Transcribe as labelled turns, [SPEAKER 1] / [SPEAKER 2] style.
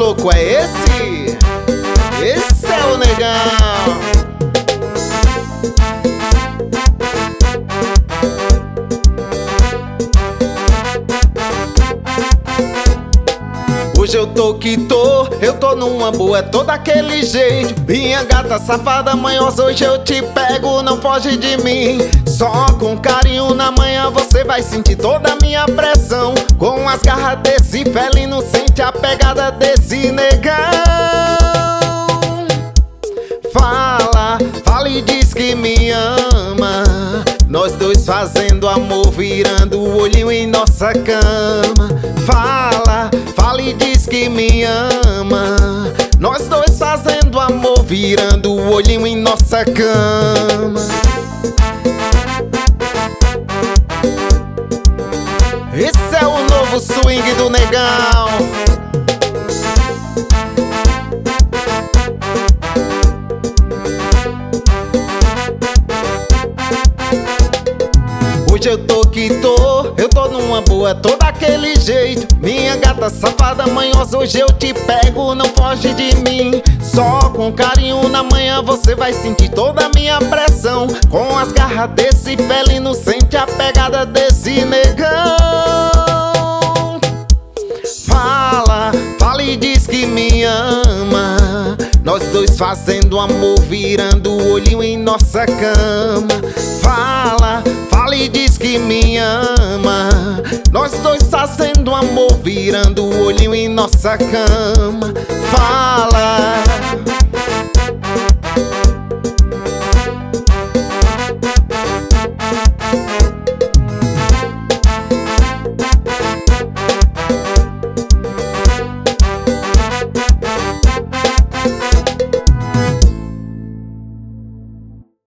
[SPEAKER 1] louco é esse? Esse é o negão. Hoje eu tô que tô, eu tô numa boa, é tô daquele jeito. Minha gata safada, manhosa, hoje eu te pego, não foge de mim. Só com carinho na manhã você vai sentir toda a minha pressão. Com as garras desse felino, sente a pegada desse negão. Fala, fala e diz que me ama. Nós dois fazendo amor, virando o olhinho em nossa cama. Fala, fala e diz que me ama. Nós dois fazendo amor, virando o olhinho em nossa cama. Esse é o novo swing do negão. Hoje eu tô que tô, eu tô numa boa, tô daquele jeito. Minha gata safada, manhosa, hoje eu te pego, não foge de mim. Só com carinho na manhã você vai sentir toda a minha pressão. Com as garras desse felino, sente a pegada desse negão. Fala, fala e diz que me ama. Nós dois fazendo amor, virando o olhinho em nossa cama. Fala, fala e diz que me ama. Nós dois fazendo amor, virando o olhinho em nossa cama. Fala.